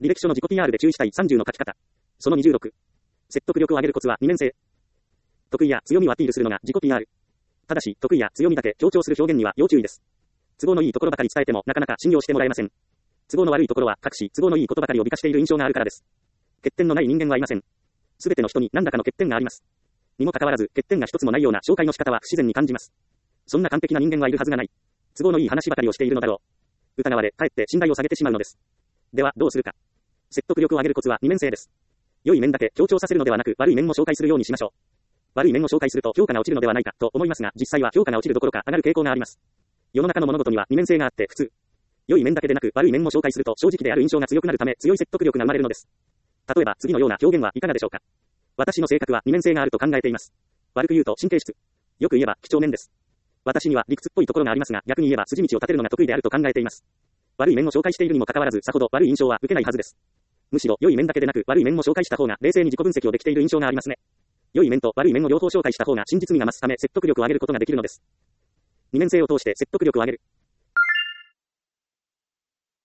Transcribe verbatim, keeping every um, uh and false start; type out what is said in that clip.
履歴書の自己 ピーアール で注意したいさんじゅうの書き方。そのにじゅうろく。説得力を上げるコツは二面性。得意や強みをアピールするのが自己 ピーアール。ただし、得意や強みだけ強調する表現には要注意です。都合のいいところばかり伝えてもなかなか信用してもらえません。都合の悪いところは隠し、都合のいいことばかりを美化している印象があるからです。欠点のない人間はいません。すべての人に何らかの欠点があります。にもかかわらず、欠点が一つもないような紹介の仕方は不自然に感じます。そんな完璧な人間はいるはずがない。都合のいい話ばかりをしているのだろう。疑われ、かえって信頼を下げてしまうのです。では、どうするか。説得力を上げるコツは二面性です。良い面だけ強調させるのではなく、悪い面も紹介するようにしましょう。悪い面を紹介すると評価が落ちるのではないかと思いますが、実際は評価が落ちるどころか上がる傾向があります。世の中の物事には二面性があって普通。良い面だけでなく悪い面も紹介すると正直である印象が強くなるため強い説得力が生まれるのです。例えば次のような表現はいかがでしょうか。私の性格は二面性があると考えています。悪く言うと神経質。よく言えば几帳面です。私には理屈っぽいところがありますが、逆に言えば筋道を立てるのが得意であると考えています。悪い面を紹介しているにもかかわらずさほど悪い印象は受けないはずです。むしろ良い面だけでなく悪い面も紹介した方が冷静に自己分析をできている印象がありますね。良い面と悪い面を両方紹介した方が真実味が増すため説得力を上げることができるのです。二面性を通して説得力を上げる。